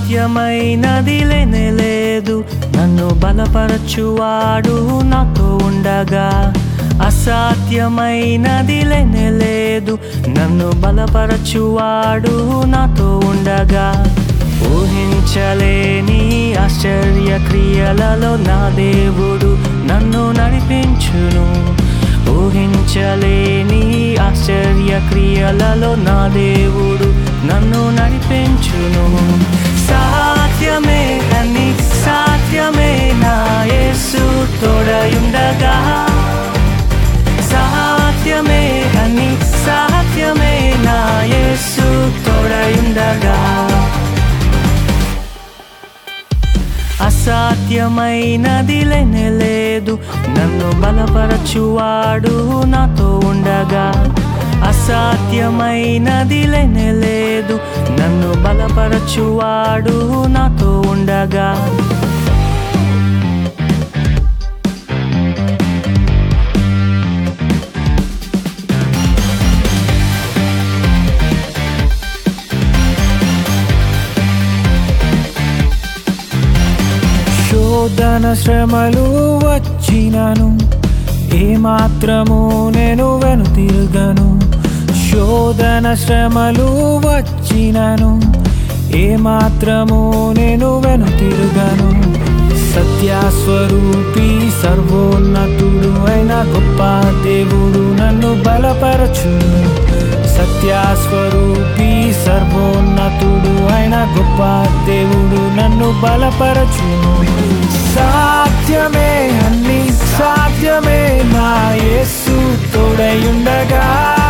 అసాధ్యమైనది లేనేలేదు, నన్ను బలపరచువాడు నాతో ఉండగా. అసాధ్యమైనది లేనేలేదు, నన్ను బలపరచువాడు నాతో ఉండగా. ఊహించలేని ఆశ్చర్య క్రియలలో నా దేవుడు నన్ను నడిపించును. ఊహించలేని ఆశ్చర్య క్రియలలో నా దేవుడు నన్ను నడిపించును. సాధ్యమే అన్ని సాధ్యమే నా యేసు తోడయుండగా. సాధ్యమే అన్ని సాధ్యమే నా యేసు తోడయుండగా. అసాధ్యమైనది లేనేలేదు, నన్ను బలపరచువాడు నాతో ఉండగా. అసాధ్యమైనది లేనేలేదు, నన్ను బలపరచువాడు నాతో ఉండగా. శోధన శ్రమలు వచ్చినను ఏమాత్రము నేను వెనుతిరుగను. శోధన శ్రమలు వచ్చినను ఏమాత్రము నేను వెనుతిరుగను. సత్యస్వరూపి సర్వోన్నతుడు అయిన గొప్ప దేవుడు నన్ను బలపరచును. సత్యస్వరూపి సర్వోన్నతుడు అయిన గొప్ప దేవుడు నన్ను బలపరచును. సాధ్యమే అన్ని సాధ్యమే నా యేసు తోడయుండగా.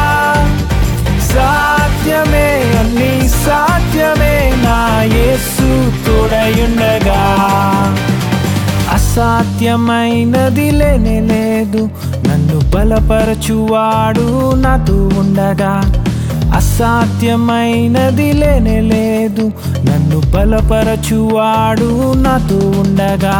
సాధ్యమే అన్ని సాధ్యమే నా యేసు తోడయుండగా. అసాధ్యమైనది లేనేలేదు, నన్ను బలపరచువాడు నాతో ఉండగా. అసాధ్యమైనది లేనేలేదు, నన్ను బలపరచువాడు నాతో ఉండగా.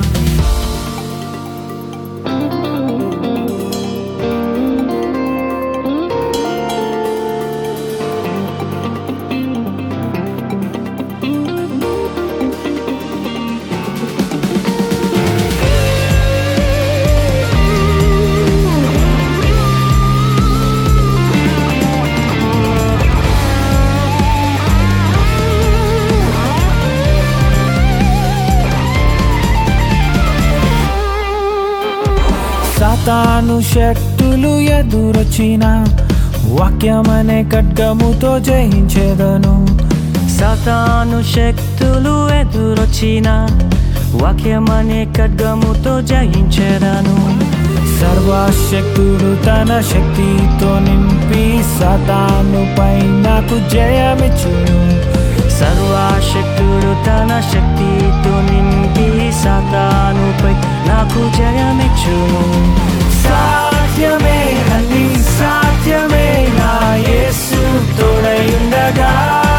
సాతాను శక్తులు ఎదురొచ్చిన వాక్యమనే ఖడ్గముతో జయించెదను. సాతాను శక్తులు ఎదురొచ్చిన వాక్యమనే ఖడ్గముతో జయించెదను. సర్వశక్తుడు తన శక్తితో నింపి సాతానుపై నాకు జయమిచ్చును. సర్వశక్తుడు తన శక్తితో నింపి సాతానుపై నాకు జయమిచ్చును. సాధ్యమే అన్ని సాధ్యమే నా యేసు తోడయుండగా.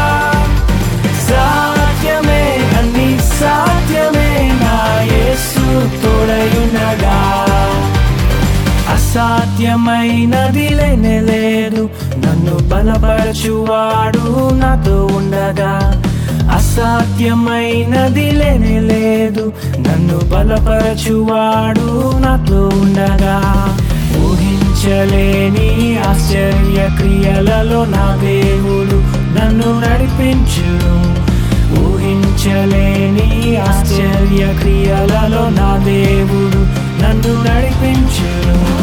సాధ్యమే అన్ని సాధ్యమే నా యేసు తోడయుండగా. అసాధ్యమైనది లేనేలేదు, నన్ను బలపరచువాడు నాతో ఉండగా. అసాధ్యమైనది లేనేలేదు, నన్ను బలపరచువాడు నాతో ఉండగా. ఊహించలేని ఆశ్చర్య క్రియలలో నా దేవుడు నన్ను నడిపించును. ఊహించలేని ఆశ్చర్య క్రియలలో నా దేవుడు నన్ను నడిపించును.